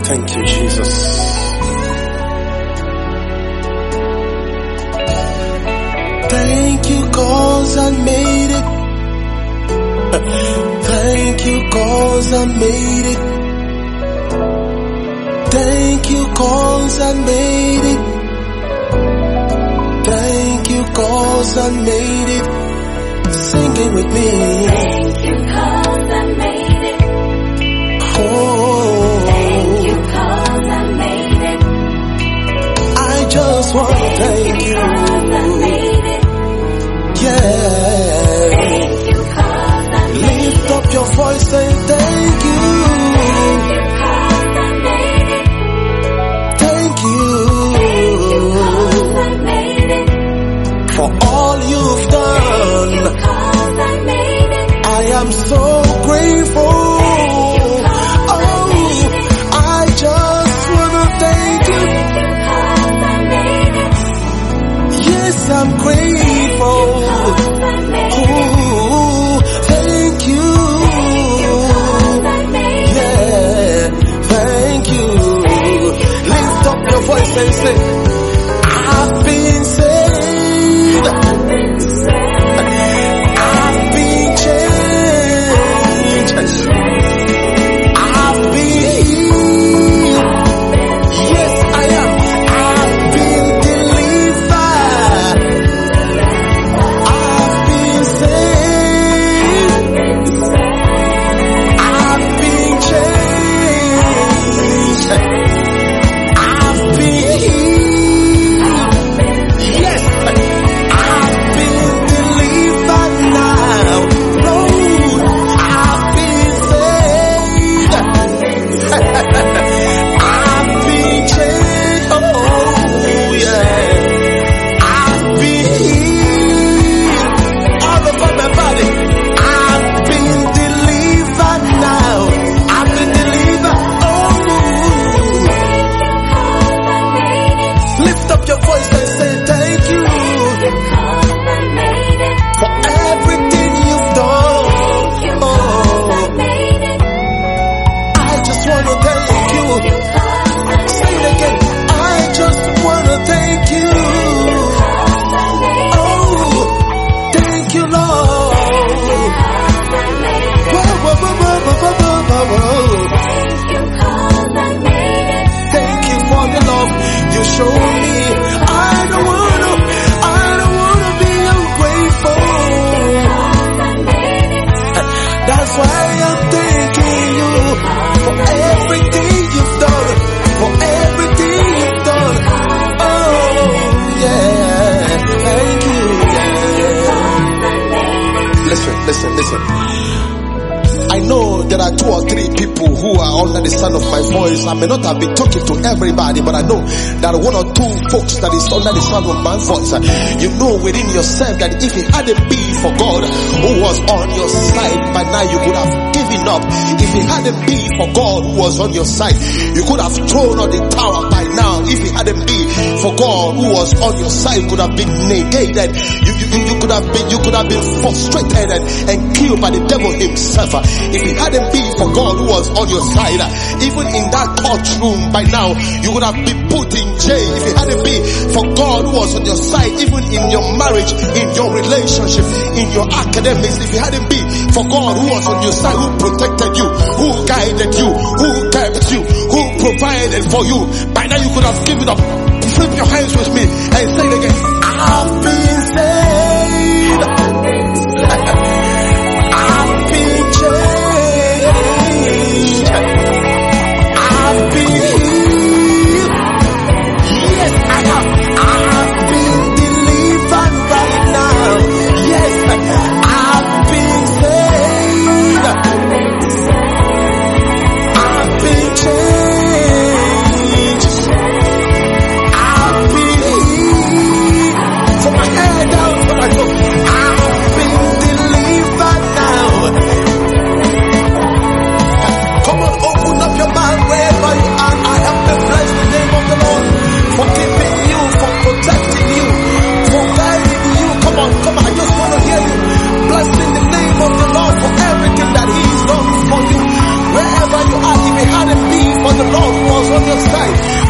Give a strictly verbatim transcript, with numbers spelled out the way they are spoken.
Thank you, Jesus. Thank you, cause I made it. Thank you, cause I made it. Thank you, cause I made it. Thank you, cause I made it. Sing it with me. Thank you, cause I made it. Oh, Thank you, cause I made it. I just want to thank you. Cause I made it. Yeah. Thank you, cause I made Lift up your voice and thank you. Thank you, cause I made it. Thank you. Thank you, cause I made it. For all you've done. Cause I made it. I am so grateful. Oh, I just wanna thank you. Cause I made it. Yes, I'm grateful. Cause I made it. Oh, thank you. Cause I made it. Yeah, thank you. Lift up your voice and say, I've been saved. I've been saved. I've been changed. I've been healed. Yes, I am. I've been delivered. I've been saved. I've been changed. I've been healed. Yes, I've been delivered now. Lord, I've been saved. I've been changed. Oh, yeah. I've been healed all over my body. I've been delivered now. I've been delivered. Oh, lift up your voice and say thank you for everything you've done. Oh, I just want to thank you. Say it again. I just want to thank you. Oh, thank you, Lord. Whoa, whoa, whoa, whoa, whoa, whoa, whoa, whoa. Thank you for the love you show me. I don't wanna, I don't wanna be ungrateful. That's why I'm thanking you for everything you've done, for everything you've done. Oh yeah, thank you. Yeah. Listen, listen, listen. I know there are two or three people who are under the sound of my voice. I may not have been talking to everybody, but I know that one or two folks that is under the sound of my voice, you know within yourself that if it hadn't been for God who was on your side, by now you would have given up. If it hadn't been for God who was on your side, you could have thrown on the tower by now. If it hadn't been for God who was on your side, you could have been negated. You, you, you could have been, you could have been frustrated and, and killed by the devil himself. If it hadn't been for God who was on your side, even in that courtroom by now, you would have been put in jail. If it hadn't been for God who was on your side, even in your marriage, in your relationship, in your academics, if it hadn't been for God who was on your side, who protected you, who guided you, who kept you, who provided for you, by now you could have given up. Flip your hands with me and say it again. I've been saved. I've been changed. I've been healed. Yes, I have. I've been delivered right now. Yes, I've been saved. I've been changed. I've been healed. So my on your side.